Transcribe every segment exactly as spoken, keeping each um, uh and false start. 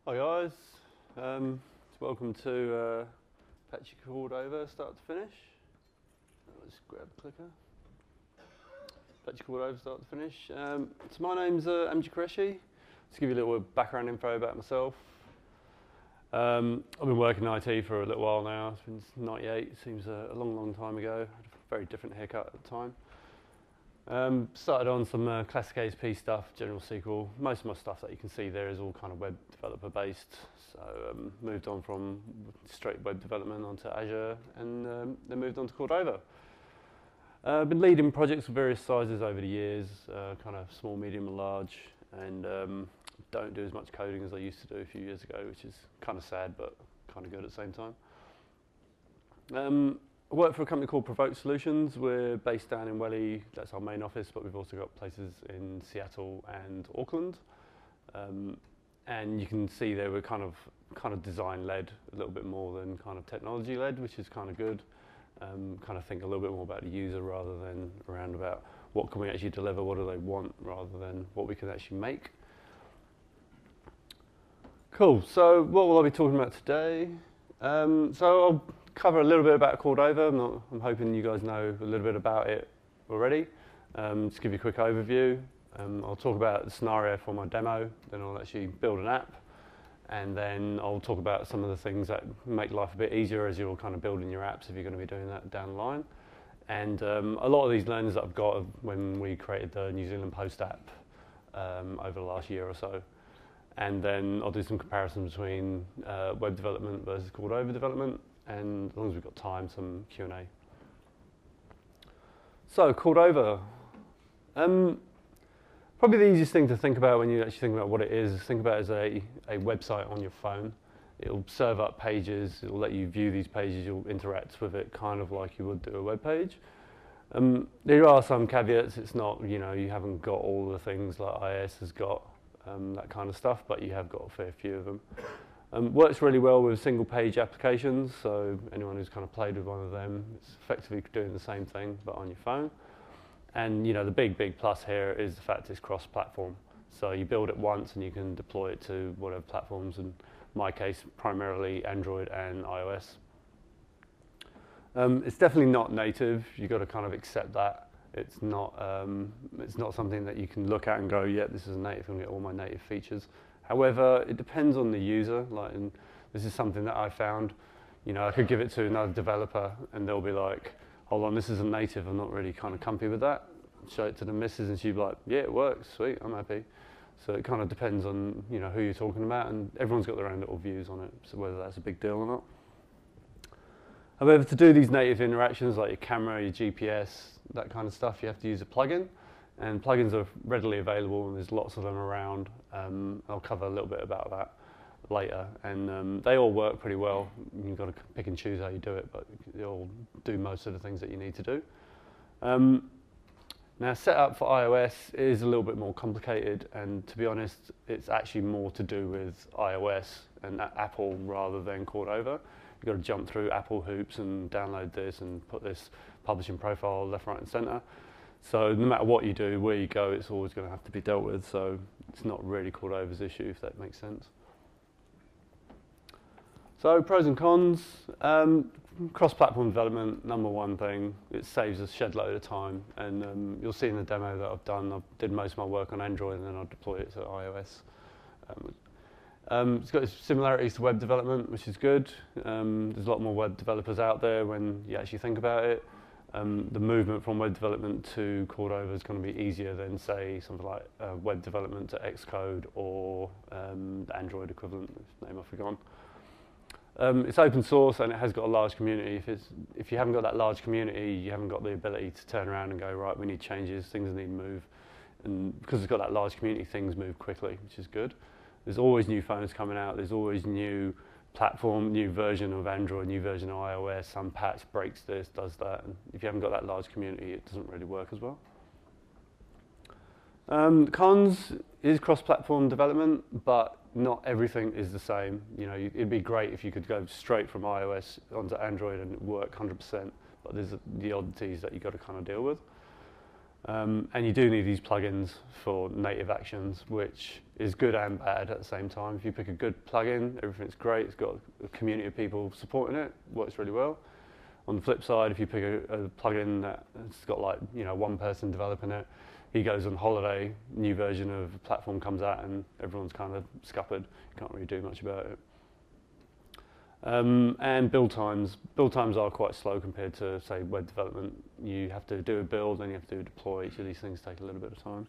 Hi guys, um, welcome to uh, Apache Cordova start to finish. Let's grab the clicker. Apache Cordova start to finish. Um, so my name's uh, Amjad Qureshi. To give you a little background info about myself. Um, I've been working in I T for a little while now. It's been ninety-eight, seems a, a long, long time ago. I had a very different haircut at the time. Um, started on some uh, classic A S P stuff, General S Q L. Most of my stuff that you can see there is all kind of web developer based. So um, moved on from straight web development onto Azure, and um, then moved on to Cordova. I've uh, been leading projects of various sizes over the years, uh, kind of small, medium, and large, and um, don't do as much coding as I used to do a few years ago, which is kind of sad, but kind of good at the same time. Um, I work for a company called Provoke Solutions. We're based down in Welly, that's our main office, but we've also got places in Seattle and Auckland. Um, and you can see there we're kind of kind of design-led a little bit more than kind of technology-led, which is kind of good. Um, kind of think a little bit more about the user rather than around about what can we actually deliver, what do they want, rather than what we can actually make. Cool, so what will I be talking about today? Um, so I'll cover a little bit about Cordova. I'm, not, I'm hoping you guys know a little bit about it already. Um, just give you a quick overview. Um, I'll talk about the scenario for my demo, then I'll actually build an app, and then I'll talk about some of the things that make life a bit easier as you're kind of building your apps if you're going to be doing that down the line. And um, a lot of these learnings that I've got when we created the New Zealand Post app um, over the last year or so. And then I'll do some comparison between uh, web development versus Cordova development, and as long as we've got time, some Q and A. So Cordova. Um, probably the easiest thing to think about when you actually think about what it is, is think about it as a, a website on your phone. It'll serve up pages, it'll let you view these pages, you'll interact with it kind of like you would do a web page. Um, there are some caveats, it's not, you know, you haven't got all the things like I I S has got. Um, that kind of stuff, but you have got a fair few of them. Um, works really well with single page applications, so anyone who's kind of played with one of them, it's effectively doing the same thing but on your phone. And you know, the big, big plus here is the fact it's cross-platform. So you build it once and you can deploy it to whatever platforms, in my case, primarily Android and iOS. Um, it's definitely not native, you've got to kind of accept that. It's not, um, it's not something that you can look at and go, yeah, this is native, I'm going to get all my native features. However, it depends on the user. Like, and this is something that I found, you know, I could give it to another developer and they'll be like, hold on, this isn't native, I'm not really kind of comfy with that. Show it to the missus and she'd be like, yeah, it works, sweet, I'm happy. So it kind of depends on, you know, who you're talking about, and everyone's got their own little views on it, so whether that's a big deal or not. However, to do these native interactions like your camera, your G P S, that kind of stuff, you have to use a plugin. And plugins are readily available, and there's lots of them around. Um, I'll cover a little bit about that later. And um, they all work pretty well. You've got to pick and choose how you do it, but they all do most of the things that you need to do. Um, now, setup for iOS is a little bit more complicated, and to be honest, it's actually more to do with iOS and Apple rather than Cordova. You've got to jump through Apple hoops and download this and put this publishing profile left, right, and center. So no matter what you do, where you go, it's always going to have to be dealt with. So it's not really Cordova's issue, if that makes sense. So pros and cons. Um, cross-platform development, number one thing. It saves a shed load of time. And um, you'll see in the demo that I've done, I did most of my work on Android and then I'll deploy it to iOS. Um, Um, it's got similarities to web development, which is good. Um, there's a lot more web developers out there when you actually think about it. Um, the movement from web development to Cordova is going to be easier than, say, something like uh, web development to Xcode or um, the Android equivalent, whose name I've forgotten. Um, it's open source and it has got a large community. If, it's, if you haven't got that large community, you haven't got the ability to turn around and go, right, we need changes, things need to move. And because it's got that large community, things move quickly, which is good. There's always new phones coming out, there's always new platform, new version of Android, new version of iOS, some patch breaks this, does that, and if you haven't got that large community, it doesn't really work as well. Um, cons is cross-platform development, but not everything is the same. You know, you, it'd be great if you could go straight from iOS onto Android and work one hundred percent, but there's the oddities that you've got to kind of deal with. Um, and you do need these plugins for native actions, which is good and bad at the same time. If you pick a good plugin, everything's great. It's got a community of people supporting it, works really well. On the flip side, if you pick a, a plugin that's got like you know one person developing it, he goes on holiday, new version of the platform comes out, and everyone's kind of scuppered. You can't really do much about it. Um, and build times. Build times are quite slow compared to, say, web development. You have to do a build, then you have to do a deploy. Each of these things take a little bit of time.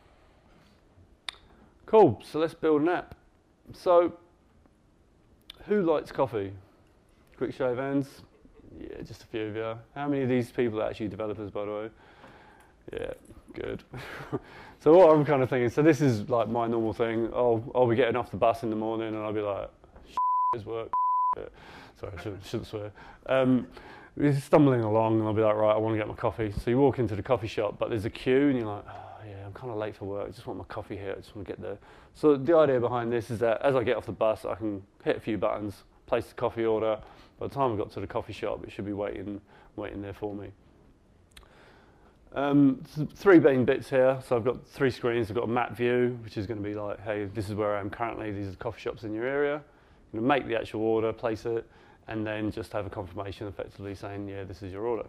Cool, so let's build an app. So, who likes coffee? Quick show of hands. Yeah, just a few of you. How many of these people are actually developers, by the way? Yeah, good. So what I'm kind of thinking, so this is like my normal thing. I'll, I'll be getting off the bus in the morning and I'll be like, is work. Sorry, I shouldn't, shouldn't swear. Um, we're stumbling along and I'll be like, right, I want to get my coffee. So you walk into the coffee shop, but there's a queue and you're like, oh yeah, I'm kind of late for work. I just want my coffee here. I just want to get there. So the idea behind this is that as I get off the bus, I can hit a few buttons, place the coffee order. By the time I got to the coffee shop, it should be waiting, waiting there for me. Um, three main bits here. So I've got three screens. I've got a map view, which is going to be like, hey, this is where I am currently. These are the coffee shops in your area. You know, make the actual order, place it, and then just have a confirmation effectively saying, yeah, this is your order.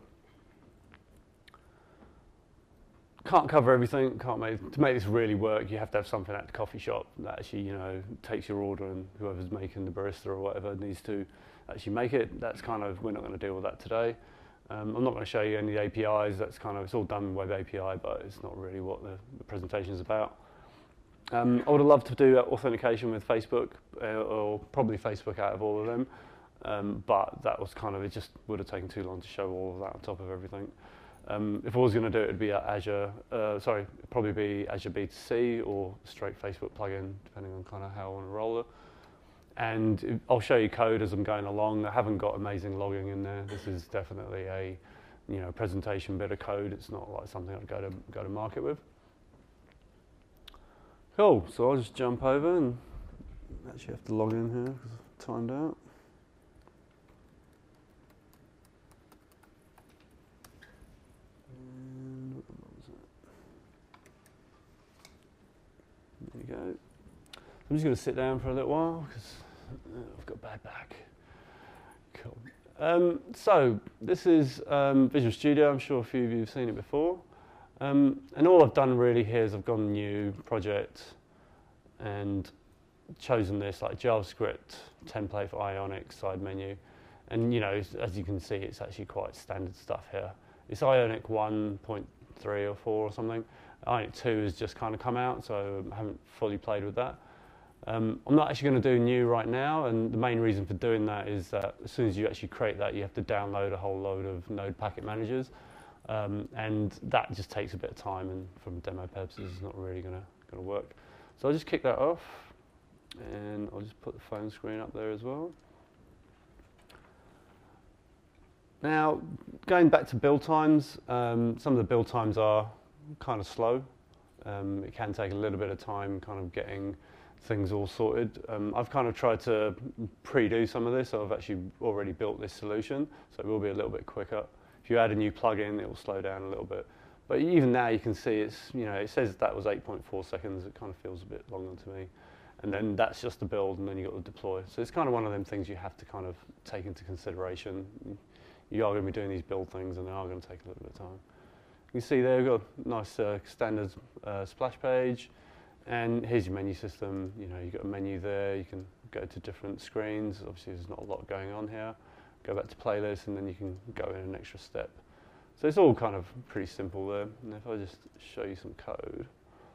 Can't cover everything. Can't make, to make this really work, you have to have something at the coffee shop that actually, you know, takes your order, and whoever's making the barista or whatever needs to actually make it. That's kind of, we're not going to deal with that today. Um, I'm not going to show you any A P Is. That's kind of, it's all done in Web A P I, but it's not really what the, the presentation is about. Um, I would have loved to do authentication with Facebook, uh, or probably Facebook out of all of them, um, but that was kind of, it just would have taken too long to show all of that on top of everything. Um, if I was going to do it, it'd be Azure, uh, sorry, it'd probably be Azure B two C or straight Facebook plugin, depending on kind of how I want to roll it. And I'll show you code as I'm going along. I haven't got amazing logging in there. This is definitely a, you know, presentation bit of code. It's not like something I'd go to go to market with. Cool, so I'll just jump over and actually have to log in here because I've timed out. And what was it? There you go. I'm just going to sit down for a little while because I've got bad back. Cool. Um, so this is um, Visual Studio. I'm sure a few of you have seen it before. Um, and all I've done really here is I've gone new project and chosen this like JavaScript template for Ionic side menu. And you know, as you can see, it's actually quite standard stuff here. It's Ionic one point three or four or something. Ionic two has just kind of come out, so I haven't fully played with that. Um, I'm not actually going to do new right now, and the main reason for doing that is that as soon as you actually create that, you have to download a whole load of Node packet managers. Um, and that just takes a bit of time, and from demo purposes, it's not really going to going to work. So I'll just kick that off, and I'll just put the phone screen up there as well. Now, going back to build times, um, some of the build times are kind of slow. Um, it can take a little bit of time, kind of getting things all sorted. Um, I've kind of tried to pre-do some of this, so I've actually already built this solution, so it will be a little bit quicker. If you add a new plugin, it will slow down a little bit. But even now you can see it's, you know, it says that was eight point four seconds. It kind of feels a bit longer to me. And then that's just the build, and then you've got the deploy. So it's kind of one of them things you have to kind of take into consideration. You are going to be doing these build things, and they are going to take a little bit of time. You can see there we've got a nice uh, standard uh, splash page. And here's your menu system. You know, you've got a menu there. You can go to different screens. Obviously, there's not a lot going on here. Go back to playlist, and then you can go in an extra step. So it's all kind of pretty simple there. And if I just show you some code,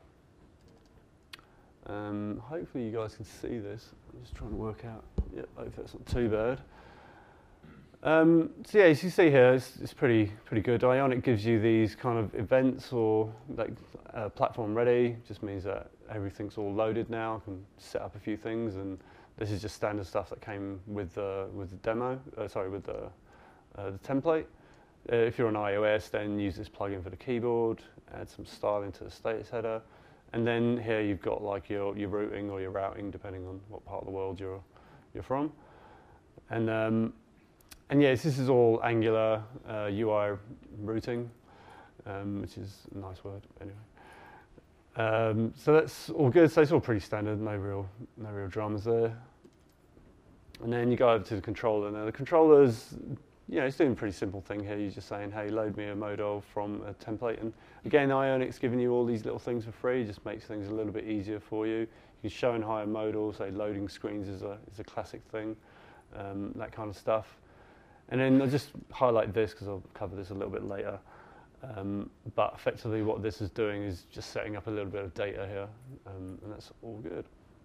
um, hopefully you guys can see this. I'm just trying to work out. Yep, hopefully that's not too bad. Um, so yeah, as you see here, it's, it's pretty pretty good. Ionic gives you these kind of events or like uh, platform ready. Just means that everything's all loaded now. I can set up a few things, and this is just standard stuff that came with the with the demo. Uh, sorry, with the uh, the template. Uh, if you're on iOS, then use this plugin for the keyboard. Add some styling to the status header, and then here you've got like your your routing or your routing, depending on what part of the world you're you're from, and um, And yes, this is all Angular uh, U I routing. um, which is a nice word, anyway. Um, so that's all good. So it's all pretty standard. No real, no real dramas there. And then you go over to the controller. Now the controller's, you know, it's doing a pretty simple thing here. You're just saying, hey, load me a modal from a template. And again, Ionic's giving you all these little things for free. It just makes things a little bit easier for you. You can show and hide modals. Say loading screens is a is a classic thing. Um, that kind of stuff. And then I'll just highlight this because I'll cover this a little bit later. Um, but effectively what this is doing is just setting up a little bit of data here, um, and that's all good.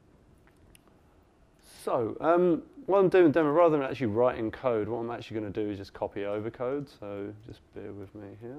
So um, while I'm doing the demo, rather than actually writing code, what I'm actually going to do is just copy over code. So just bear with me here.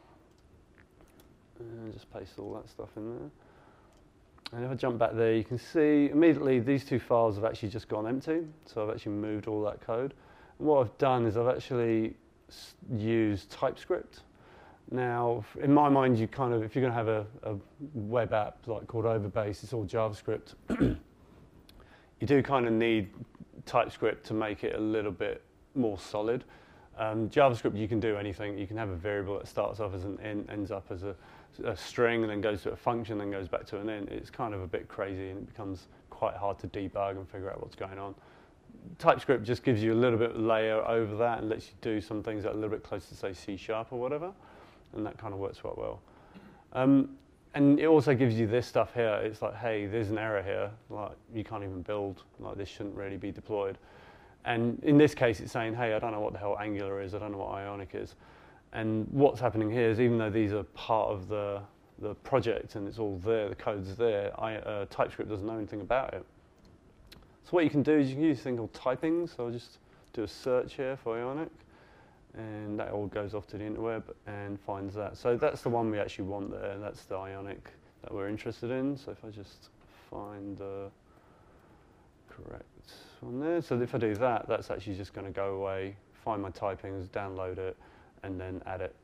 And just paste all that stuff in there. And if I jump back there, you can see immediately these two files have actually just gone empty. So I've actually moved all that code. And what I've done is I've actually used TypeScript. Now, in my mind, you kind of, if you're going to have a, a web app like called Overbase, it's all JavaScript. You do kind of need TypeScript to make it a little bit more solid. Um, JavaScript, you can do anything. You can have a variable that starts off as an int, ends up as a, a string, and then goes to a function, then goes back to an int. It's kind of a bit crazy, and it becomes quite hard to debug and figure out what's going on. TypeScript just gives you a little bit of layer over that and lets you do some things that are a little bit closer to, say, C sharp or whatever. And that kind of works quite well. Um, and it also gives you this stuff here. It's like, hey, there's an error here. Like, you can't even build. Like, this shouldn't really be deployed. And in this case, it's saying, hey, I don't know what the hell Angular is. I don't know what Ionic is. And what's happening here is, even though these are part of the, the project and it's all there, the code's there, I, uh, TypeScript doesn't know anything about it. So what you can do is you can use a thing called typing. So I'll just do a search here for Ionic. And that all goes off to the interweb and finds that. So that's the one we actually want there. That's the Ionic that we're interested in. So if I just find the correct one there. So if I do that, that's actually just going to go away, find my typings, download it, and then add it.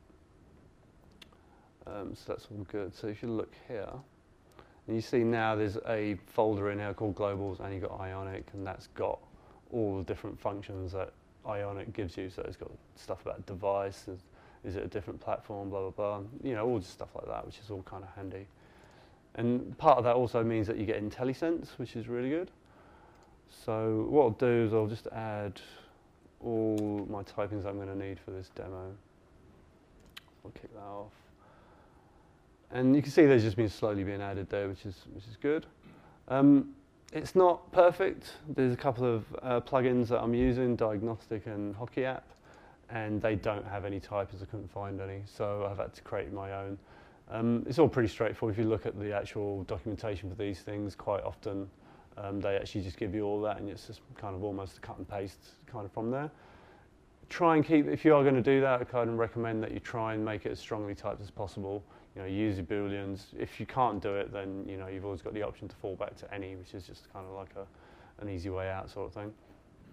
Um, so that's all good. So if you look here, and you see now there's a folder in here called globals, and you've got Ionic, and that's got all the different functions that Ionic gives you. So it's got stuff about device, is, is it a different platform, blah, blah, blah. You know, all just stuff like that, which is all kind of handy. And part of that also means that you get IntelliSense, which is really good. So what I'll do is I'll just add all my typings I'm going to need for this demo. I'll kick that off. And you can see there's just been slowly being added there, which is, which is good. Um, It's not perfect. There's a couple of uh, plugins that I'm using, Diagnostic and Hockey App, and they don't have any typers. I couldn't find any, so I've had to create my own. Um, it's all pretty straightforward. If you look at the actual documentation for these things, quite often um, they actually just give you all that, and it's just kind of almost a cut and paste kind of from there. Try and keep, if you are going to do that, I kind of recommend that you try and make it as strongly typed as possible. You know, use your booleans. If you can't do it, then you know you've always got the option to fall back to any, which is just kind of like a, an easy way out sort of thing.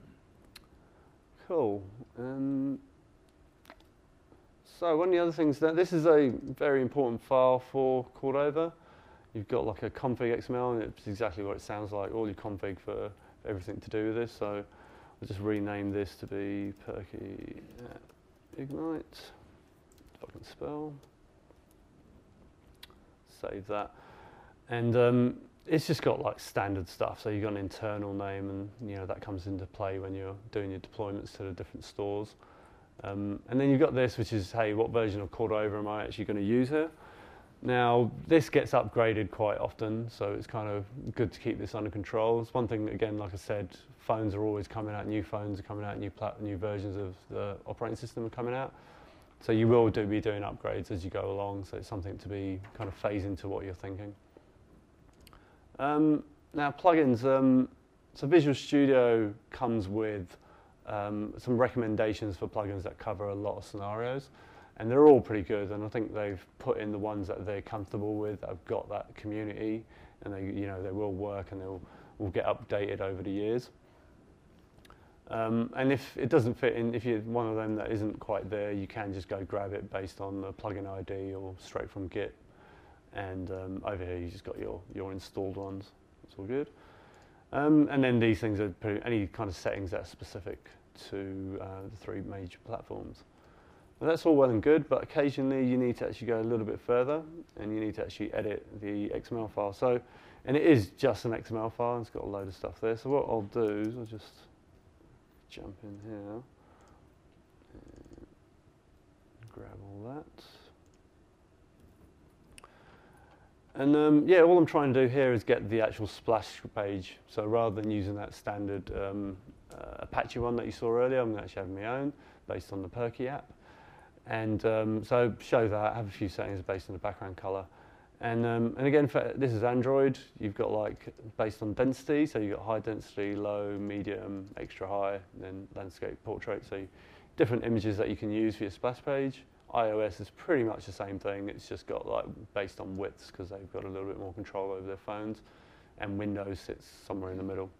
Cool. Um, so one of the other things that this is a very important file for Cordova. You've got like a config X M L, and it's exactly what it sounds like. All your config for everything to do with this. So I'll just rename this to be Perky Ignite. If I can spell. Save that, and um, it's just got like standard stuff. So you've got an internal name, and you know that comes into play when you're doing your deployments to the different stores. Um, and then you've got this, which is, hey, what version of Cordova am I actually going to use here? Now this gets upgraded quite often, so it's kind of good to keep this under control. It's one thing, again, like I said, phones are always coming out. New phones are coming out. New plat new versions of the operating system are coming out. So you will do, be doing upgrades as you go along, so it's something to be kind of phase into what you're thinking. Um, now plugins, um, so Visual Studio comes with um, some recommendations for plugins that cover a lot of scenarios, and they're all pretty good, and I think they've put in the ones that they're comfortable with, that have got that community, and they, you know, they will work and they'll will get updated over the years. Um, and if it doesn't fit in, if you're one of them that isn't quite there, you can just go grab it based on the plugin I D or straight from Git. And um, over here, you just got your, your installed ones. That's all good. Um, and then these things are pretty, any kind of settings that are specific to uh, the three major platforms. that's all well and good, but occasionally you need to actually go a little bit further, and you need to actually edit the X M L file. So, and it is just an X M L file, and it's got a load of stuff there. So what I'll do is I'll just jump in here, and grab all that. And um, yeah, all I'm trying to do here is get the actual splash page. So rather than using that standard um, uh, Apache one that you saw earlier, I'm going to actually have my own based on the Perky app. And um, so show that, have a few settings based on the background color. And, um, and again, for, this is Android. You've got like based on density, so you've got high density, low, medium, extra high, and then landscape, portrait. So different images that you can use for your splash page. iOS is pretty much the same thing. It's just got like based on widths because they've got a little bit more control over their phones, and Windows sits somewhere in the middle.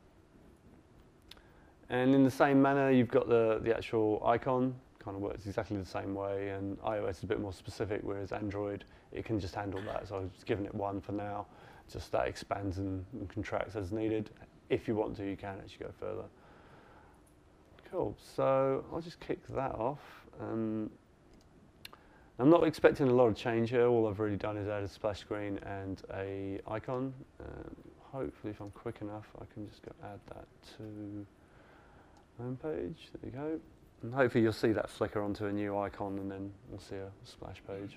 And in the same manner, you've got the the actual icon. Kind of works exactly the same way, and iOS is a bit more specific, whereas Android, it can just handle that. So I've just given it one for now. Just that expands and, and contracts as needed. If you want to, you can actually go further. Cool. So I'll just kick that off. Um, I'm not expecting a lot of change here. All I've really done is add a splash screen and a icon. Um, hopefully, if I'm quick enough, I can just go add that to homepage. There you go. And hopefully you'll see that flicker onto a new icon, and then we'll see a splash page.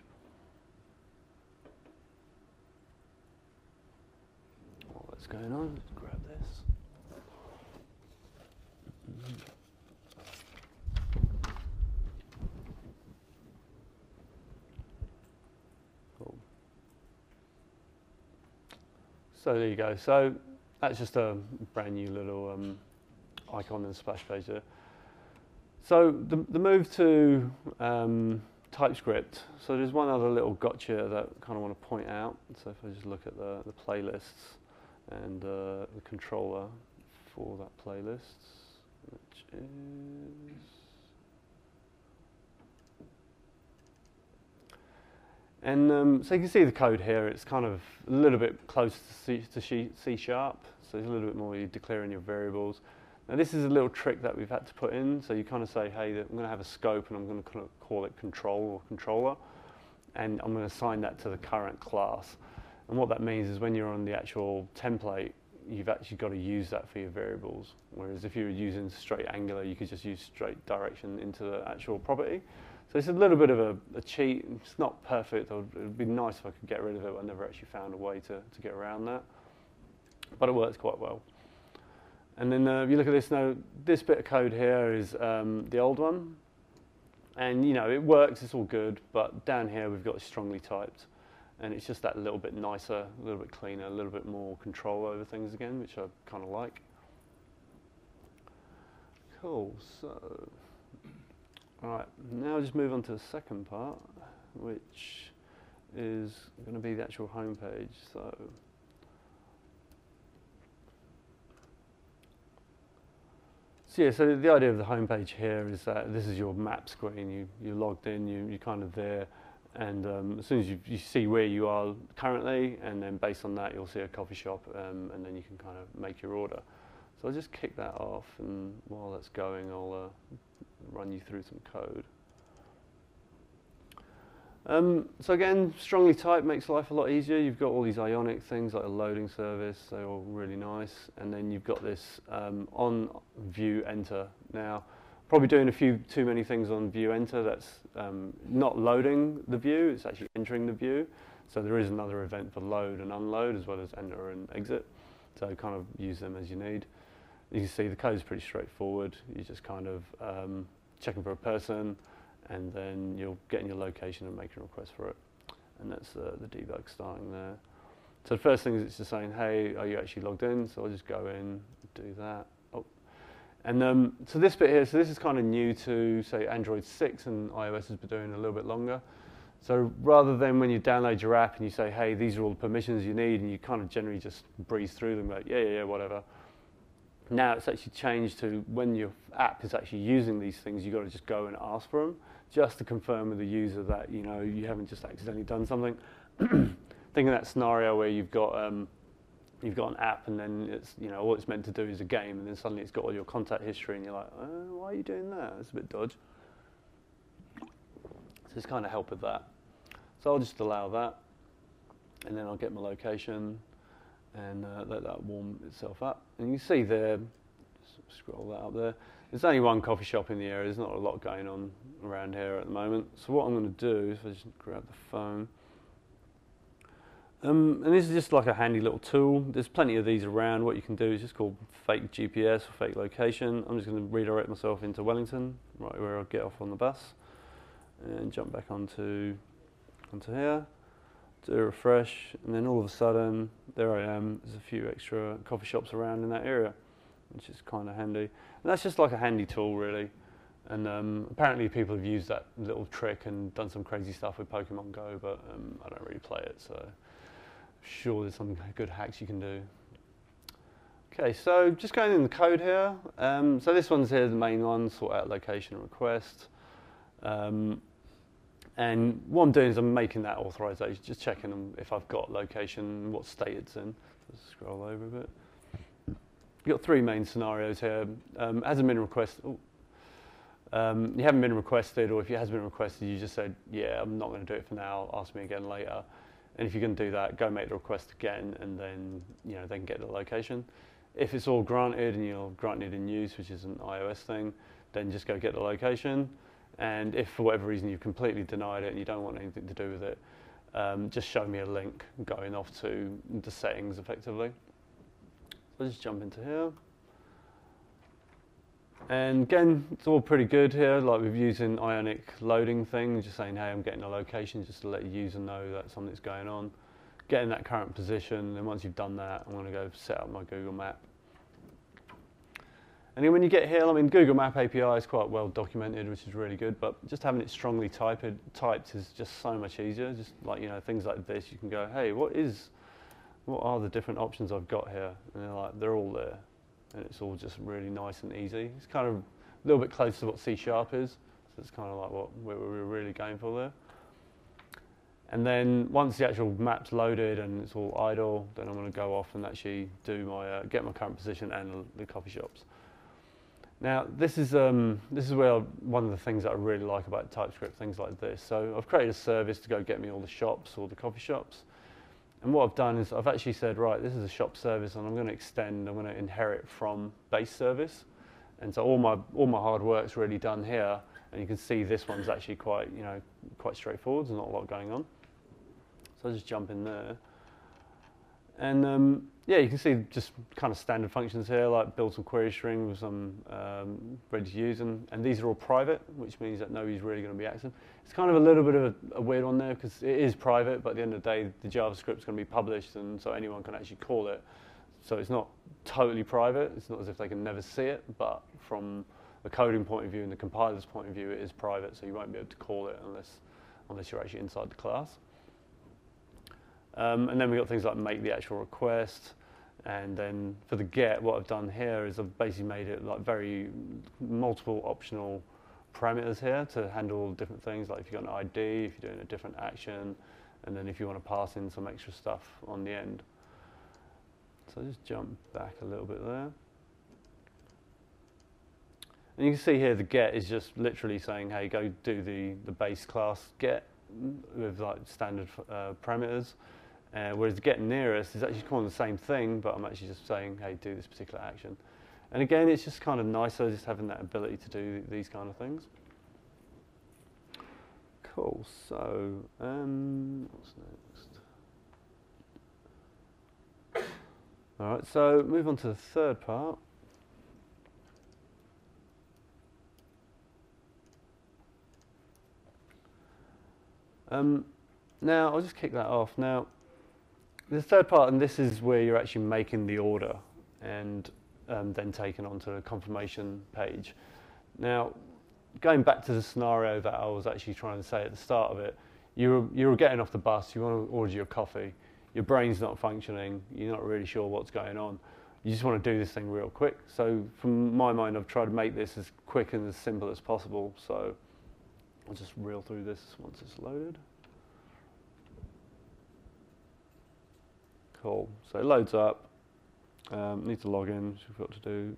While that's going on, let's grab this. Cool. So there you go. So that's just a brand new little um, icon and splash page there. So the, the move to um, TypeScript, so there's one other little gotcha that I kind of want to point out. So if I just look at the, the playlists and uh, the controller for that playlist, which is... And um, so you can see the code here, it's kind of a little bit close to C, to C, C sharp, so there's a little bit more you declaring your variables. Now this is a little trick that we've had to put in, so you kind of say, hey, I'm going to have a scope and I'm going to kind of call it control or controller, and I'm going to assign that to the current class. And what that means is when you're on the actual template, you've actually got to use that for your variables, whereas if you were using straight Angular, you could just use straight direction into the actual property. So it's a little bit of a, a cheat. It's not perfect. It would be nice if I could get rid of it, but I never actually found a way to, to get around that. But it works quite well. And then uh, if you look at this now, this bit of code here is um, the old one. And you know, it works, it's all good, but down here we've got strongly typed. And it's just that little bit nicer, a little bit cleaner, a little bit more control over things again, which I kind of like. Cool, so, all right, now just move on to the second part, which is going to be the actual home page. So. So yeah, so the idea of the homepage here is that this is your map screen. You, you're logged in, you, you're kind of there, and um, as soon as you, you see where you are currently, and then based on that you'll see a coffee shop, um, and then you can kind of make your order. So I'll just kick that off, and while that's going I'll uh, run you through some code. Um, so again, strongly typed makes life a lot easier. You've got all these Ionic things like a loading service, they're all really nice. And then you've got this um, on view enter. Now, probably doing a few too many things on view enter. That's um, not loading the view, it's actually entering the view. So there is another event for load and unload as well as enter and exit. So kind of use them as you need. You can see the code is pretty straightforward. You're just kind of um, checking for a person, and then you're getting your location and making a request for it. And that's uh, the debug starting there. So the first thing is it's just saying, hey, are you actually logged in? So I'll just go in, do that. Oh. And um, so this bit here, so this is kind of new to, say, Android six, and iOS has been doing a little bit longer. So rather than when you download your app and you say, hey, these are all the permissions you need, and you kind of generally just breeze through them, like, yeah, yeah, yeah, whatever. Now it's actually changed to when your app is actually using these things, you've got to just go and ask for them, just to confirm with the user that, you know, you haven't just accidentally done something. Think of that scenario where you've got um, you've got an app, and then it's, you know, all it's meant to do is a game, and then suddenly it's got all your contact history, and you're like, oh, why are you doing that? It's a bit dodgy. So it's kind of help with that. So I'll just allow that, and then I'll get my location and uh, let that warm itself up. And you can see there, just scroll that up there, there's only one coffee shop in the area. There's not a lot going on around here at the moment. So what I'm going to do is if I just grab the phone. Um, and this is just like a handy little tool. There's plenty of these around. What you can do is just called fake G P S or fake location. I'm just going to redirect myself into Wellington, right where I'll get off on the bus, and jump back onto, onto here, do a refresh, and then all of a sudden, there I am. There's a few extra coffee shops around in that area, which is kind of handy. And that's just like a handy tool, really. And um, apparently people have used that little trick and done some crazy stuff with Pokemon Go, but um, I don't really play it, so sure there's some good hacks you can do. Okay, so just going in the code here. Um, so this one's here, the main one, sort out location and request. Um, and what I'm doing is I'm making that authorization, just checking if I've got location, what state it's in. Let's scroll over a bit. You've got three main scenarios here. Um, hasn't been requested. Oh, um, you haven't been requested, or if it has been requested, you just said, yeah, I'm not going to do it for now, ask me again later. And if you can do that, go make the request again, and then you know they can get the location. If it's all granted and you're granted in use, which is an iOS thing, then just go get the location. And if for whatever reason you've completely denied it and you don't want anything to do with it, um, just show me a link going off to the settings effectively. So I'll just jump into here. And again, it's all pretty good here, like we're using Ionic loading thing, just saying, hey, I'm getting a location, just to let the user know that something's going on. Getting that current position, and once you've done that, I'm going to go set up my Google Map. And then when you get here, I mean, Google Map A P I is quite well documented, which is really good, but just having it strongly typed, typed is just so much easier. Just like, you know, things like this, you can go, hey, what is, what are the different options I've got here? And they're like, they're all there. And it's all just really nice and easy. It's kind of a little bit close to what C Sharp is, so it's kind of like what we're really going for there. And then once the actual map's loaded and it's all idle, then I'm going to go off and actually do my uh, get my current position and the coffee shops. Now this is um, this is where one of the things that I really like about TypeScript, things like this. So I've created a service to go get me all the shops or the coffee shops. And what I've done is I've actually said, right, this is a shop service, and I'm going to extend, I'm going to inherit from base service. And so all my all my hard work's really done here, and you can see this one's actually quite, you know, quite straightforward. There's not a lot going on. So I'll just jump in there. And um, yeah, you can see just kind of standard functions here, like build some query string with some um, ready to use, and, and these are all private, which means that nobody's really going to be accessing. It's kind of a little bit of a, a weird one there because it is private, but at the end of the day, the JavaScript's going to be published, and so anyone can actually call it. So it's not totally private. It's not as if they can never see it, but from the coding point of view and the compiler's point of view, it is private, so you won't be able to call it unless unless you're actually inside the class. Um, and then we've got things like make the actual request, and then for the get, what I've done here is I've basically made it like very multiple optional parameters here to handle all different things, like if you've got an I D, if you're doing a different action, and then if you want to pass in some extra stuff on the end. So I'll just jump back a little bit there. And you can see here the get is just literally saying, hey, go do the, the base class get with like standard uh, parameters. Uh, whereas the get nearest is actually calling the same thing, but I'm actually just saying, hey, do this particular action. And again, it's just kind of nicer just having that ability to do these kind of things. Cool, so um, what's next? All right, so move on to the third part. Um, now, I'll just kick that off. Now, the third part, and this is where you're actually making the order and um, then taken onto the confirmation page. Now, going back to the scenario that I was actually trying to say at the start of it, you were, you were getting off the bus, you want to order your coffee, your brain's not functioning, you're not really sure what's going on. You just want to do this thing real quick. So from my mind, I've tried to make this as quick and as simple as possible. So I'll just reel through this once it's loaded. Cool. So it loads up. Um, need to log in, which we've got to do.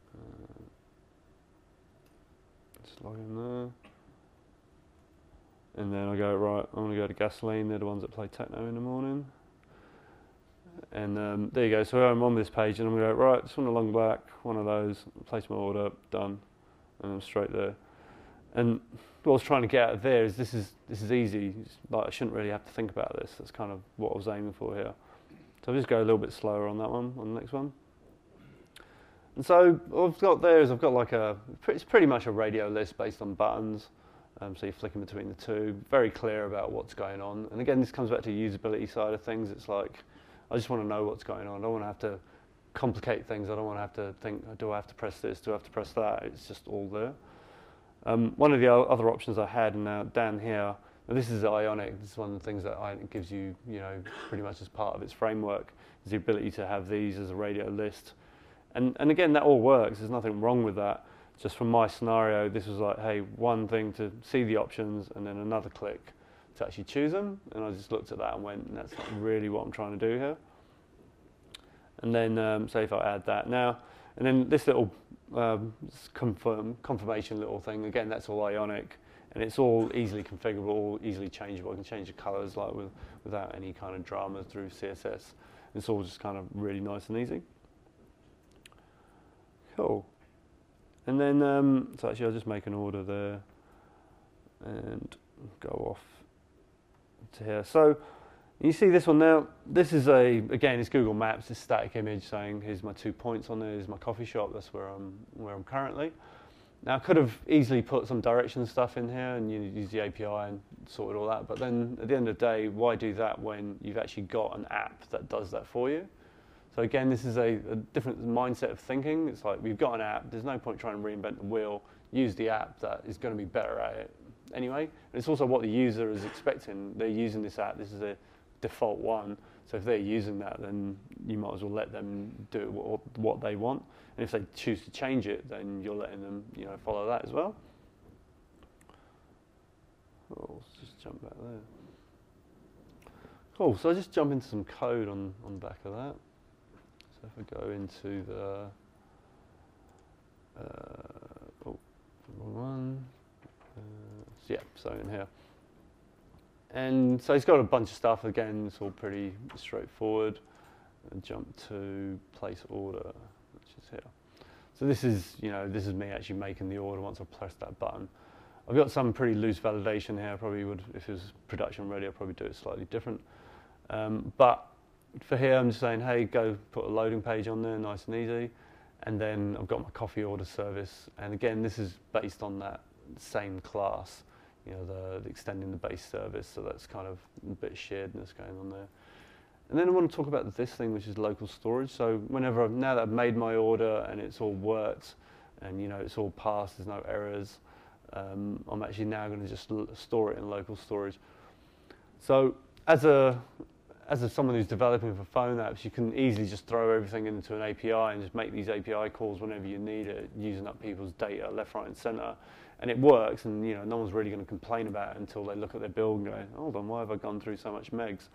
Uh, let's log in there. And then I go, right, I want to go to Gasoline. They're the ones that play techno in the morning. And um, there you go. So I'm on this page, and I'm going to go, right, just want to long black, one of those, place my order, done. And I'm straight there. And what I was trying to get out of there is this is this is easy. It's like I shouldn't really have to think about this. That's kind of what I was aiming for here. So I'll just go a little bit slower on that one, on the next one. And so what I've got there is I've got like a, it's pretty much a radio list based on buttons. Um, so you're flicking between the two, very clear about what's going on. And again, this comes back to the usability side of things. It's like, I just want to know what's going on. I don't want to have to complicate things. I don't want to have to think, do I have to press this? Do I have to press that? It's just all there. Um, one of the other options I had, and now down here, now this is Ionic. This is one of the things that Ionic gives you, you know, pretty much as part of its framework, is the ability to have these as a radio list. And, and again, that all works. There's nothing wrong with that. Just from my scenario, this was like, hey, one thing to see the options, and then another click to actually choose them. And I just looked at that and went, that's not really what I'm trying to do here. And then, um, say if I add that now, and then this little um, confirm, confirmation little thing, again, that's all Ionic, and it's all easily configurable, easily changeable. I can change the colors like with, without any kind of drama through C S S. It's all just kind of really nice and easy. Cool. And then, um, so actually I'll just make an order there and go off to here. So you see this one now, this is a, again, it's Google Maps, this static image saying, here's my two points on there, here's my coffee shop, that's where I'm, where I'm currently. Now I could have easily put some direction stuff in here and you use the A P I and sorted all that, but then at the end of the day, why do that when you've actually got an app that does that for you? So again, this is a, a different mindset of thinking. It's like, we've got an app, there's no point trying to reinvent the wheel, use the app that is going to be better at it anyway. And it's also what the user is expecting. They're using this app, this is a default one, so if they're using that, then you might as well let them do what, what they want. And if they choose to change it, then you're letting them, you know, follow that as well. Oh, let's just jump back there. Cool, so I'll just jump into some code on, on the back of that. So if I go into the, uh, oh, wrong one, uh, so yeah, so in here. And so it's got a bunch of stuff, again, it's all pretty straightforward. And jump to place order, which is here. So this is, you know, this is me actually making the order once I press that button. I've got some pretty loose validation here, I probably would, if it was production ready, I'd probably do it slightly different. Um, but for here, I'm just saying, hey, go put a loading page on there, nice and easy. And then I've got my coffee order service. And again, this is based on that same class, you know, the, the extending the base service. So that's kind of a bit of sharedness going on there. And then I want to talk about this thing, which is local storage. So whenever I've, now that I've made my order and it's all worked, and you know it's all passed, there's no errors, um, I'm actually now going to just l store it in local storage. So as a as a, someone who's developing for phone apps, you can easily just throw everything into an A P I and just make these A P I calls whenever you need it, using up people's data left, right, and center. And it works, and you know no one's really going to complain about it until they look at their bill and go, hold on, why have I gone through so much megs?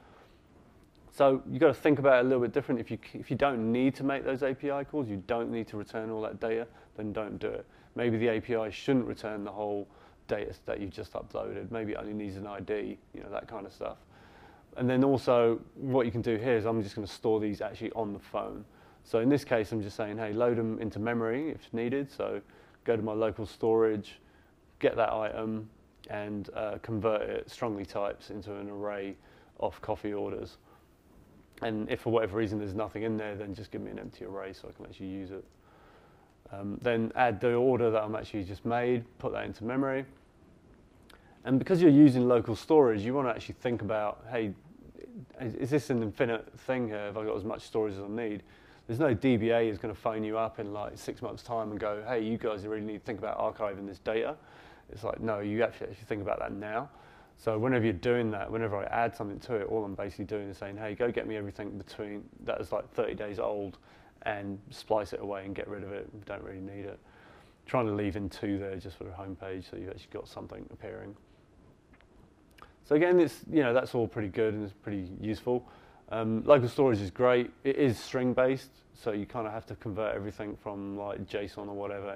So you've got to think about it a little bit different. If you, if you don't need to make those A P I calls, you don't need to return all that data, then don't do it. Maybe the A P I shouldn't return the whole data that you've just uploaded. Maybe it only needs an I D, you know, that kind of stuff. And then also what you can do here is I'm just going to store these actually on the phone. So in this case, I'm just saying, hey, load them into memory if needed. So go to my local storage, get that item, and uh, convert it, strongly types, into an array of coffee orders. And if for whatever reason there's nothing in there, then just give me an empty array so I can actually use it. Um, then add the order that I'm actually just made, put that into memory. And because you're using local storage, you want to actually think about, hey, is, is this an infinite thing here? Have I got as much storage as I need? There's no D B A is going to phone you up in like six months' time and go, hey, you guys really need to think about archiving this data. It's like, no, you actually, actually think about that now. So whenever you're doing that, whenever I add something to it, all I'm basically doing is saying, hey, go get me everything between that is like thirty days old and splice it away and get rid of it. We don't really need it. Trying to leave in two there just for the home page so you've actually got something appearing. So again, it's, you know, that's all pretty good and it's pretty useful. Um, local storage is great. It is string based, so you kind of have to convert everything from like JSON or whatever into strings, and it, you know, it works quite well. I don't have any real problems with it.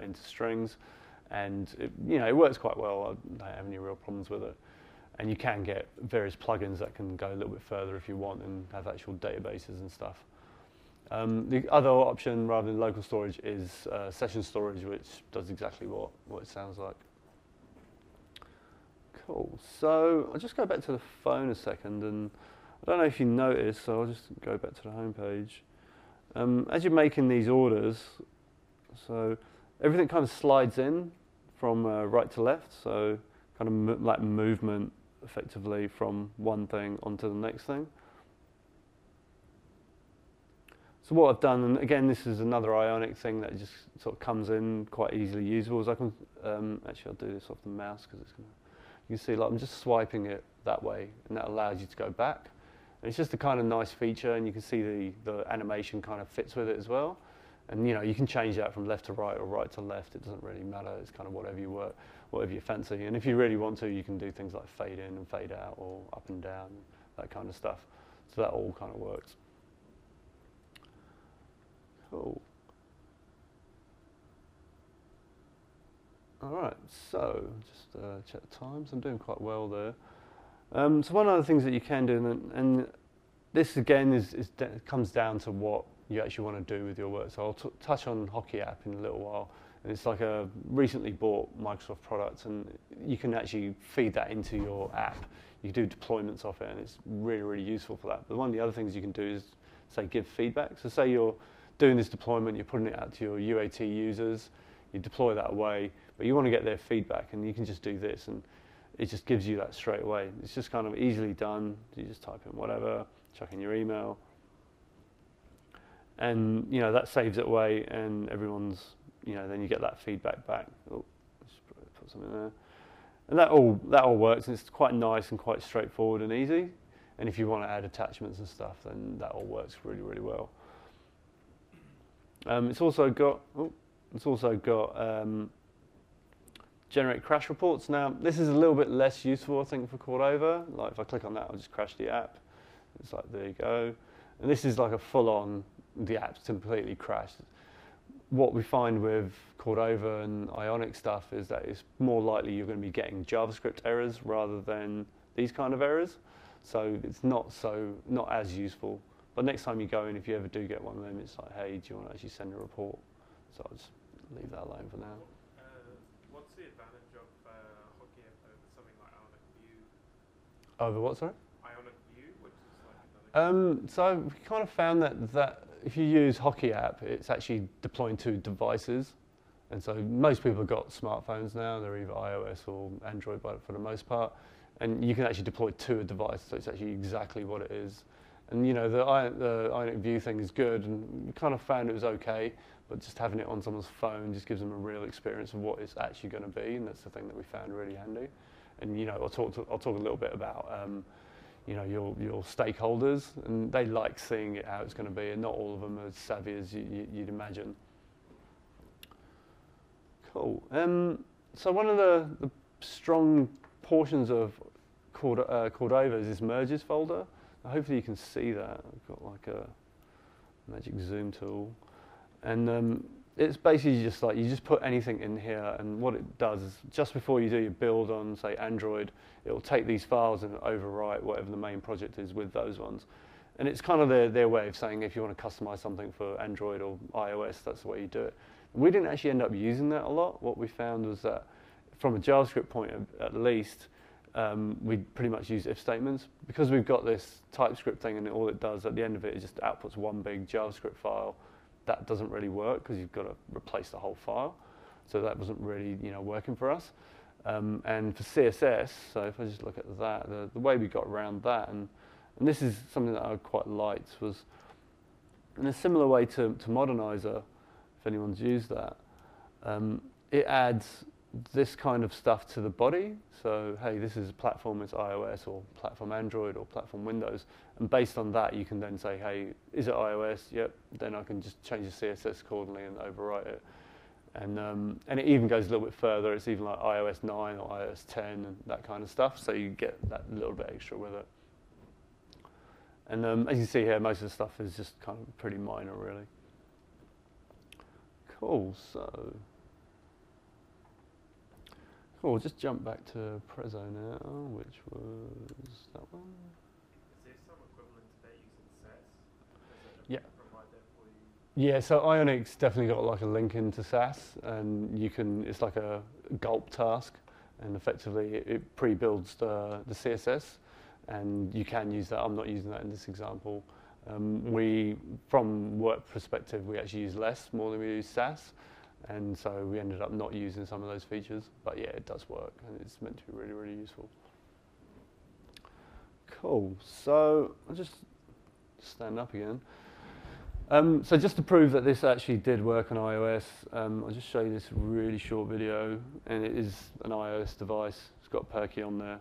And you can get various plugins that can go a little bit further if you want and have actual databases and stuff. Um, the other option, rather than local storage, is uh, session storage, which does exactly what, what it sounds like. Cool. So I'll just go back to the phone a second, and I don't know if you noticed, so I'll just go back to the home page. Um, as you're making these orders, so everything kind of slides in from uh, right to left, so kind of mo like movement effectively from one thing onto the next thing. So what I've done, and again this is another Ionic thing that just sort of comes in quite easily usable, is I can, um, actually I'll do this off the mouse because it's going to, you can see like I'm just swiping it that way, and that allows you to go back. And it's just a kind of nice feature, and you can see the, the animation kind of fits with it as well. And you know, you can change that from left to right or right to left, it doesn't really matter, it's kind of whatever you work, whatever you fancy. And if you really want to, you can do things like fade in and fade out or up and down, that kind of stuff. So that all kind of works. Cool. All right, so just uh, check the times. I'm doing quite well there. Um, so one of the things that you can do, and, and this again is, is comes down to what you actually want to do with your work. So I'll t touch on Hockey App in a little while. And it's like a recently bought Microsoft product, and you can actually feed that into your app. You can do deployments of it, and it's really, really useful for that. But one of the other things you can do is, say, give feedback. So say you're doing this deployment, you're putting it out to your U A T users, you deploy that away, but you want to get their feedback, and you can just do this, and it just gives you that straight away. It's just kind of easily done. You just type in whatever, chuck in your email, and you know that saves it away, and everyone's, you know, then you get that feedback back. Oh, just put something there, and that all that all works, and it's quite nice and quite straightforward and easy. And if you want to add attachments and stuff, then that all works really, really well. Um, it's also got oh, it's also got um, generate crash reports. Now this is a little bit less useful, I think, for Cordova. Like if I click on that, I'll just crash the app. It's like, there you go. And this is like a full-on, the app's completely crashed. What we find with Cordova and Ionic stuff is that it's more likely you're going to be getting JavaScript errors rather than these kind of errors. So it's not so not as useful. But next time you go in, if you ever do get one of them, it's like, hey, do you want to actually send a report? So I'll just leave that alone for now. Uh, what's the advantage of uh, Hockey App over something like Ionic View? Over what, sorry? Ionic View, which is like another. Um, so we kind of found that, that if you use Hockey App, it's actually deploying to devices. And so most people have got smartphones now. They're either iOS or Android for the most part. And you can actually deploy to a device, so it's actually exactly what it is. And you know, the, the Ionic View thing is good, and we kind of found it was okay, but just having it on someone's phone just gives them a real experience of what it's actually going to be, and that's the thing that we found really handy. And you know, I'll talk, to, I'll talk a little bit about um, you know, your, your stakeholders, and they like seeing it how it's going to be, and not all of them are as savvy as you, you, you'd imagine. Cool. Um, so one of the, the strong portions of Cord uh, Cordova is this merges folder. Hopefully you can see that. I've got like a magic zoom tool, and um, it's basically just like you just put anything in here, and what it does is just before you do your build on, say, Android, it will take these files and overwrite whatever the main project is with those ones. And it's kind of their, their way of saying if you want to customize something for Android or iOS, that's the way you do it. We didn't actually end up using that a lot. What we found was that from a JavaScript point of, at least, um, we pretty much use if statements. Because we've got this TypeScript thing, and all it does at the end of it is just outputs one big JavaScript file. That doesn't really work because you've got to replace the whole file. So that wasn't really, you know, working for us. Um, and for C S S, so if I just look at that, the, the way we got around that, and, and this is something that I quite liked, was in a similar way to, to Modernizer, if anyone's used that, um, it adds this kind of stuff to the body. So, hey, this is a platform, it's iOS, or platform Android, or platform Windows. And based on that, you can then say, hey, is it iOS? Yep. Then I can just change the C S S accordingly and overwrite it. And, um, and it even goes a little bit further. It's even like i O S nine or i O S ten and that kind of stuff. So you get that little bit extra with it. And um, as you see here, most of the stuff is just kind of pretty minor, really. Cool. So, Cool, we'll just jump back to Prezzo now, which was that one. Is there some equivalent to that using SaaS? Does it Yeah. provide that for you? Yeah, so Ionix definitely got like a link into SaaS, and you can, it's like a gulp task, and effectively it, it pre-builds the, the C S S, and you can use that. I'm not using that in this example. Um, we, from work perspective, we actually use less, more than we use SaaS, and so we ended up not using some of those features, but yeah, it does work, and it's meant to be really, really useful. Cool, so I'll just stand up again. Um, so just to prove that this actually did work on iOS, um, I'll just show you this really short video, and it is an iOS device. It's got Perky on there.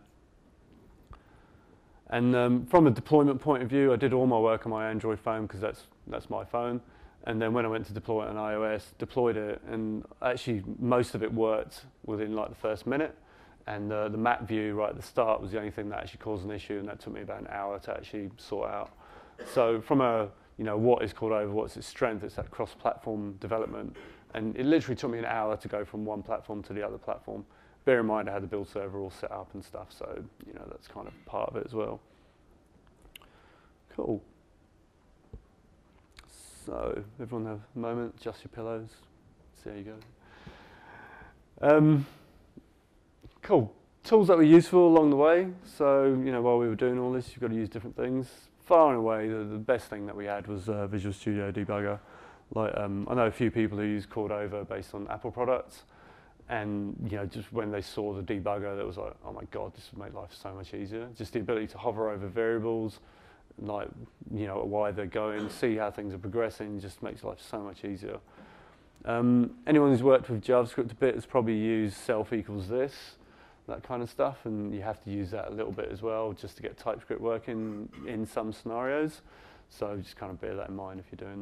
And um, from a deployment point of view, I did all my work on my Android phone because that's that's my phone. And then when I went to deploy it on iOS, deployed it, and actually most of it worked within like the first minute. And uh, the map view right at the start was the only thing that actually caused an issue, and that took me about an hour to actually sort out. So from a, you know, what is called over, what's its strength, it's that cross-platform development. And it literally took me an hour to go from one platform to the other platform. Bear in mind I had the build server all set up and stuff, so you know that's kind of part of it as well. Cool. So everyone have a moment, adjust your pillows, see how you go. Um, cool. Tools that were useful along the way. So you know while we were doing all this, you've got to use different things. Far and away, the, the best thing that we had was uh, Visual Studio Debugger. Like um, I know a few people who use Cordova based on Apple products. And you know, just when they saw the debugger, that was like, oh my god, this would make life so much easier. Just the ability to hover over variables, like you know, why they're going, see how things are progressing, just makes life so much easier. Um, anyone who's worked with JavaScript a bit has probably used self equals this, that kind of stuff, and you have to use that a little bit as well, just to get TypeScript working in some scenarios. So just kind of bear that in mind if you're doing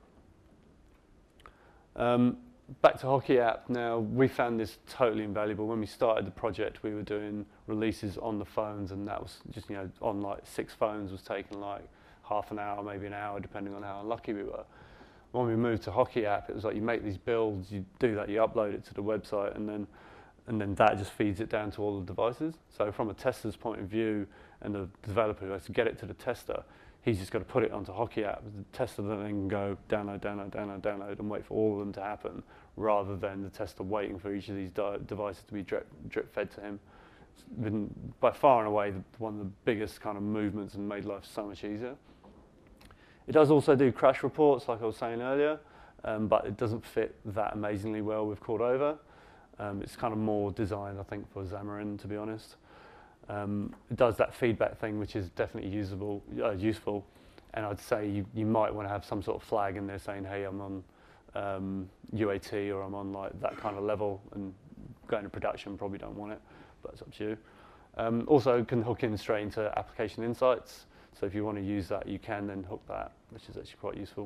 that. Um, Back to Hockey app now, we found this totally invaluable. When we started the project, we were doing releases on the phones, and that was just, you know, on like six phones was taking like half an hour, maybe an hour, depending on how unlucky we were. When we moved to Hockey app, it was like you make these builds, you do that, you upload it to the website, and then and then that just feeds it down to all the devices. So from a tester's point of view, and the developer who has to get it to the tester, he's just got to put it onto Hockey app. The tester then can go download, download, download, download, and wait for all of them to happen, rather than the tester waiting for each of these di devices to be drip, drip fed to him. It's been by far and away the, one of the biggest kind of movements and made life so much easier. It does also do crash reports, like I was saying earlier, um, but it doesn't fit that amazingly well with Cordova. Um, it's kind of more designed, I think, for Xamarin, to be honest. Um, it does that feedback thing, which is definitely usable, uh, useful, and I'd say you, you might want to have some sort of flag in there saying, hey, I'm on um, U A T, or I'm on like that kind of level, and going to production, probably don't want it, but it's up to you. Um, also can hook in straight into application insights, so if you want to use that, you can then hook that, which is actually quite useful.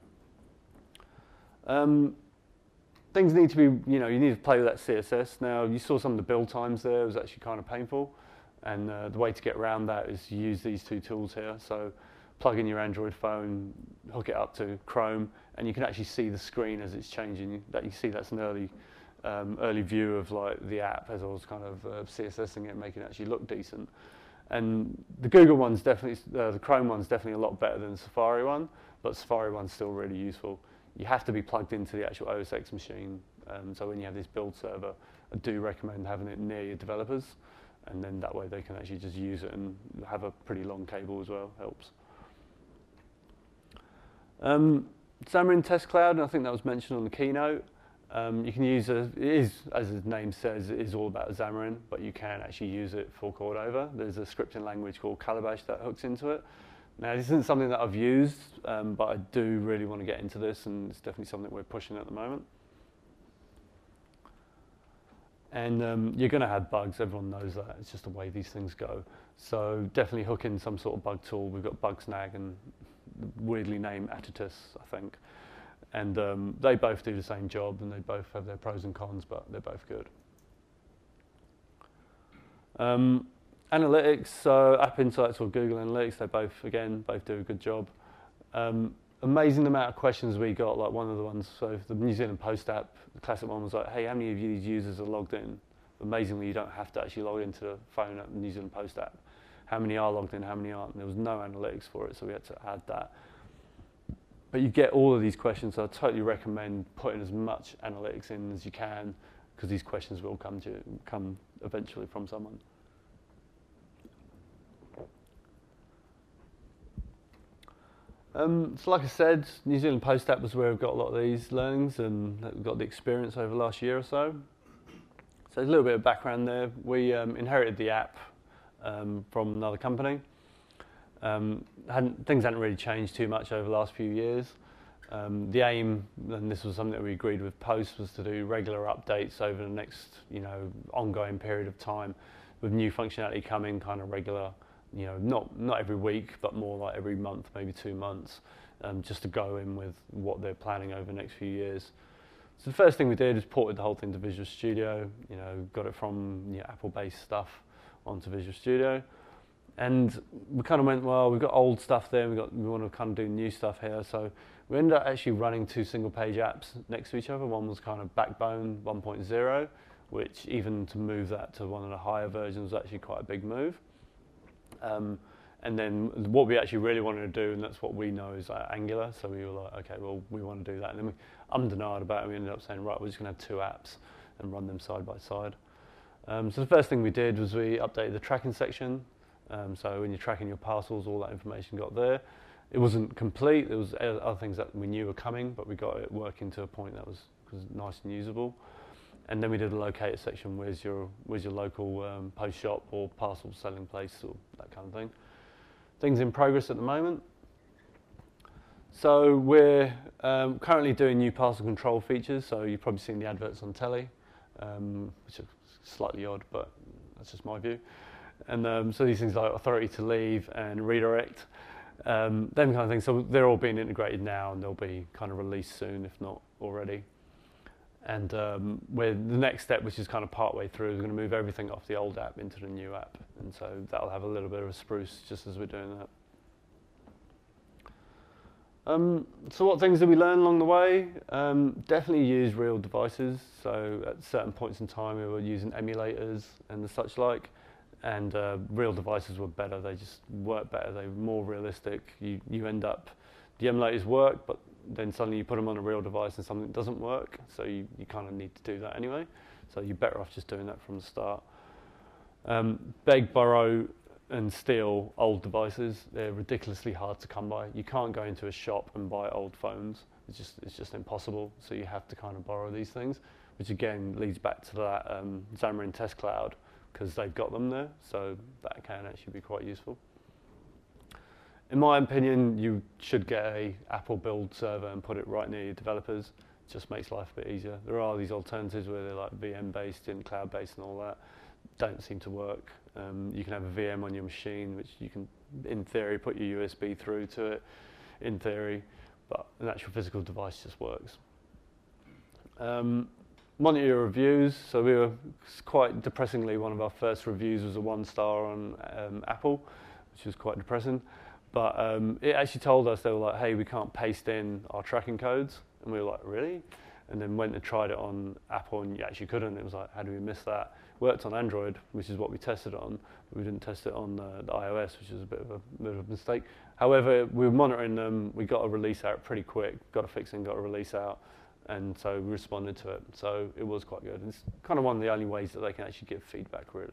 Um, things need to be, you know, you need to play with that C S S. Now, you saw some of the build times there, it was actually kind of painful. And uh, the way to get around that is to use these two tools here. So plug in your Android phone, hook it up to Chrome, and you can actually see the screen as it's changing. That you see that's an early, um, early view of like the app as I was kind of uh, CSSing it, making it actually look decent. And the Google one's definitely, uh, the Chrome one's definitely a lot better than the Safari one, but Safari one's still really useful. You have to be plugged into the actual O S X machine. Um, so when you have this build server, I do recommend having it near your developers, and then that way they can actually just use it and have a pretty long cable as well, helps. Um, Xamarin Test Cloud, and I think that was mentioned on the keynote. Um, you can use a, it is, as the name says, it is all about Xamarin, but you can actually use it for Cordova. There's a scripting language called Calabash that hooks into it. Now, this isn't something that I've used, um, but I do really want to get into this, and it's definitely something we're pushing at the moment. And um, you're going to have bugs, everyone knows that, it's just the way these things go. So definitely hook in some sort of bug tool. We've got Bugsnag and weirdly named Attitus, I think. And um, they both do the same job, and they both have their pros and cons, but they're both good. Um, analytics, so App Insights or Google Analytics, they both, again, both do a good job. Um, amazing amount of questions we got, like one of the ones, so the New Zealand Post app, the classic one was like, hey, how many of these users are logged in? Amazingly, you don't have to actually log into the phone app, New Zealand Post app. How many are logged in, how many aren't? And there was no analytics for it, so we had to add that. But you get all of these questions, so I totally recommend putting as much analytics in as you can, because these questions will come to come eventually from someone. Um, so like I said, New Zealand Post app was where we've got a lot of these learnings and we've got the experience over the last year or so. So a little bit of background there. We um, inherited the app um, from another company. Um, hadn't, things hadn't really changed too much over the last few years. Um, the aim, and this was something that we agreed with Post, was to do regular updates over the next, you know, ongoing period of time, with new functionality coming kind of regular, you know, not not every week, but more like every month, maybe two months, um, just to go in with what they're planning over the next few years. So the first thing we did is ported the whole thing to Visual Studio. You know, got it from you know, Apple-based stuff onto Visual Studio. And we kind of went, well, we've got old stuff there, we got we want to kind of do new stuff here. So we ended up actually running two single-page apps next to each other. One was kind of Backbone one point oh, which even to move that to one of the higher versions was actually quite a big move. Um, and then what we actually really wanted to do, and that's what we know, is uh, Angular. So we were like, okay, well, we want to do that. And then we ummed and ahed about it. We ended up saying, right, we're just going to have two apps and run them side by side. Um, so the first thing we did was we updated the tracking section. Um, so when you're tracking your parcels, all that information got there. It wasn't complete. There was other things that we knew were coming, but we got it working to a point that was, was nice and usable. And then we did a locator section. Where's your where's your local um, post shop or parcel selling place or that kind of thing. Things in progress at the moment. So we're um, currently doing new parcel control features. So you've probably seen the adverts on telly, um, which are slightly odd, but that's just my view. And um, so these things like authority to leave and redirect, um, them kind of things. So they're all being integrated now, and they'll be kind of released soon, if not already. And um, we're, the next step, which is kind of part way through, is going to move everything off the old app into the new app. And so that'll have a little bit of a spruce just as we're doing that. Um, so what things did we learn along the way? Um, definitely use real devices. So at certain points in time, we were using emulators and the such like. And uh, real devices were better. They just work better. They were more realistic. You you end up, the emulators work, but then suddenly you put them on a real device and something doesn't work. So you, you kind of need to do that anyway. So you're better off just doing that from the start. Um, beg, borrow, and steal old devices. They're ridiculously hard to come by. You can't go into a shop and buy old phones. It's just it's just impossible. So you have to kind of borrow these things, which again leads back to that um, Xamarin Test Cloud, because they've got them there, so that can actually be quite useful. In my opinion, you should get a Apple build server and put it right near your developers. It just makes life a bit easier. There are these alternatives where they're like V M-based and cloud-based and all that. Don't seem to work. Um, you can have a V M on your machine, which you can, in theory, put your U S B through to it, in theory, but an actual physical device just works. Um, Monitor your reviews. So we were quite depressingly, one of our first reviews was a one star on um, Apple, which was quite depressing. But um, it actually told us, they were like, hey, we can't paste in our tracking codes. And we were like, really? And then went and tried it on Apple and you actually couldn't. It was like, how do we miss that? Worked on Android, which is what we tested on, but we didn't test it on uh, the iOS, which is a bit of a, bit of a mistake. However, we were monitoring them. We got a release out pretty quick, got a fix in, got a release out. And so we responded to it. So it was quite good. It's kind of one of the only ways that they can actually give feedback, really.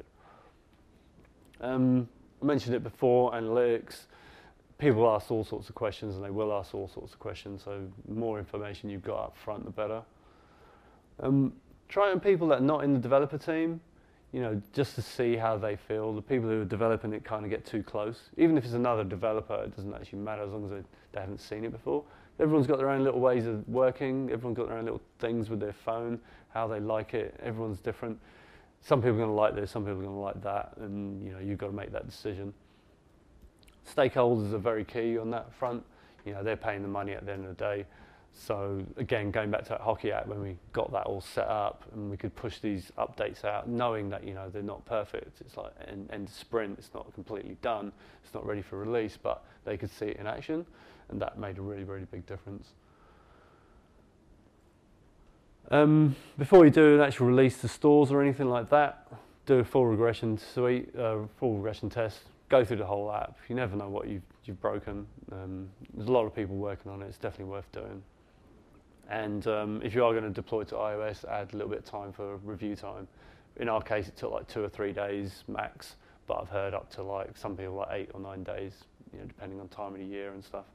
Um, I mentioned it before, analytics. People ask all sorts of questions, and they will ask all sorts of questions. So the more information you've got up front, the better. Um, try on people that are not in the developer team, you know, just to see how they feel. The people who are developing it kind of get too close. Even if it's another developer, it doesn't actually matter as long as they, they haven't seen it before. Everyone's got their own little ways of working. Everyone's got their own little things with their phone, how they like it. Everyone's different. Some people are going to like this, some people are going to like that, and you know, you've got to make that decision. Stakeholders are very key on that front. You know, they're paying the money at the end of the day. So again, going back to that Hockey app, when we got that all set up and we could push these updates out, knowing that, you know, they're not perfect. It's like end, end sprint. It's not completely done. It's not ready for release, but they could see it in action. And that made a really, really big difference. Um, before you do an actual release to stores or anything like that, do a full regression suite, uh, full regression test. Go through the whole app. You never know what you've, you've broken. Um, there's a lot of people working on it. It's definitely worth doing. And um, if you are going to deploy to iOS, add a little bit of time for review time. In our case, it took like two or three days max, but I've heard up to like some people like eight or nine days, you know, depending on time of the year and stuff.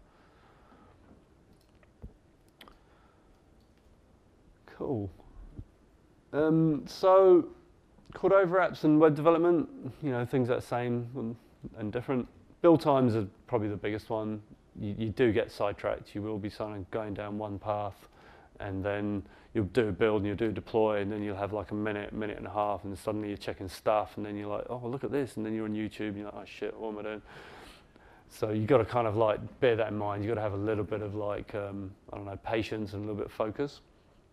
Cool. Um, so, Cordova apps and web development, you know, things that are same and, and different. Build times are probably the biggest one. You, you do get sidetracked. You will be sort of going down one path, and then you'll do a build and you'll do a deploy, and then you'll have like a minute, minute and a half, and suddenly you're checking stuff, and then you're like, oh, look at this, and then you're on YouTube, and you're like, oh shit, what am I doing? So you've got to kind of like bear that in mind. You've got to have a little bit of like, um, I don't know, patience and a little bit of focus.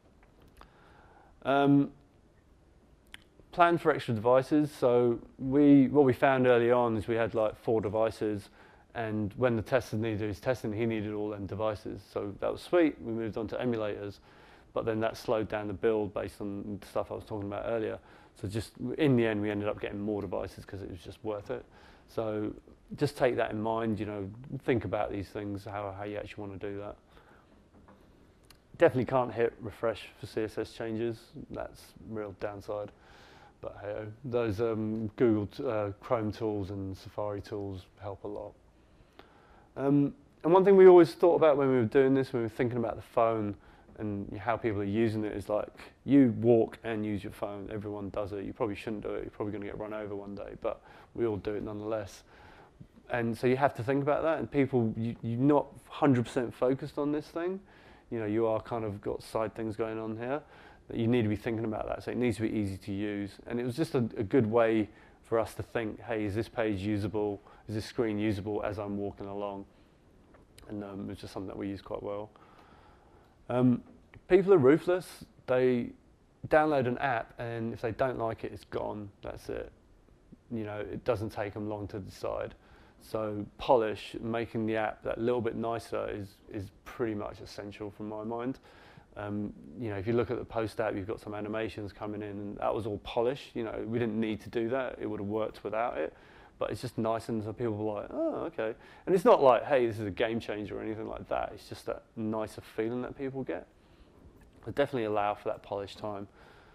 Um, plan for extra devices. So we, what we found early on is we had like four devices, and when the tester needed his testing, he needed all them devices. So that was sweet. We moved on to emulators, but then that slowed down the build based on the stuff I was talking about earlier. So just in the end, we ended up getting more devices because it was just worth it. So just take that in mind. You know, think about these things, how how you actually want to do that. Definitely can't hit refresh for C S S changes. That's real downside. But hey, those um, Google t uh, Chrome tools and Safari tools help a lot. Um, and one thing we always thought about when we were doing this, when we were thinking about the phone and how people are using it, is like, you walk and use your phone. Everyone does it. You probably shouldn't do it. You're probably going to get run over one day, but we all do it nonetheless. And so you have to think about that. And people, you, you're not one hundred percent focused on this thing. You know, you are kind of got side things going on here that you need to be thinking about that. So it needs to be easy to use. And it was just a, a good way for us to think, hey, is this page usable? Is this screen usable as I'm walking along? And um, it's just something that we use quite well. Um, people are ruthless. They download an app, and if they don't like it, it's gone. That's it. You know, it doesn't take them long to decide. So polish, making the app that little bit nicer is, is pretty much essential from my mind. Um, you know, if you look at the Post app, you've got some animations coming in, and that was all polished. You know, we didn't need to do that. It would have worked without it. But it's just nice, and so people were like, oh, okay. And it's not like, hey, this is a game changer or anything like that. It's just that nicer feeling that people get. But definitely allow for that polished time.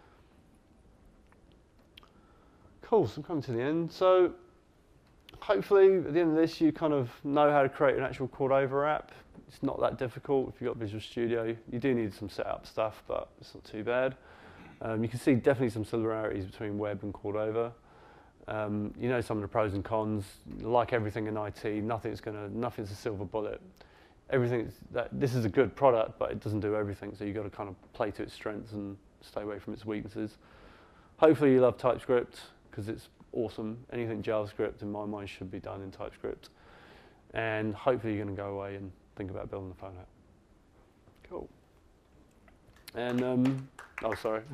Cool, so I'm coming to the end. So hopefully at the end of this, you kind of know how to create an actual Cordova app. It's not that difficult if you've got Visual Studio. You do need some setup stuff, but it's not too bad. Um, you can see definitely some similarities between web and Cordova. Um, you know some of the pros and cons. Like everything in I T, nothing's gonna, nothing's a silver bullet. Everything's that this is a good product, but it doesn't do everything. So you've got to kind of play to its strengths and stay away from its weaknesses. Hopefully you love TypeScript because it's awesome. Anything JavaScript in my mind should be done in TypeScript. And hopefully you're going to go away and think about building a phone app. Cool. And um, oh, sorry.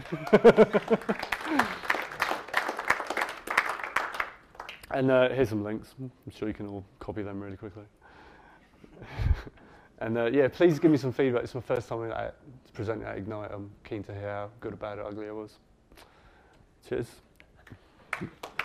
And uh, here's some links. I'm sure you can all copy them really quickly. And uh, yeah, please give me some feedback. It's my first time at presenting at Ignite. I'm keen to hear how good, bad, or ugly I was. Cheers.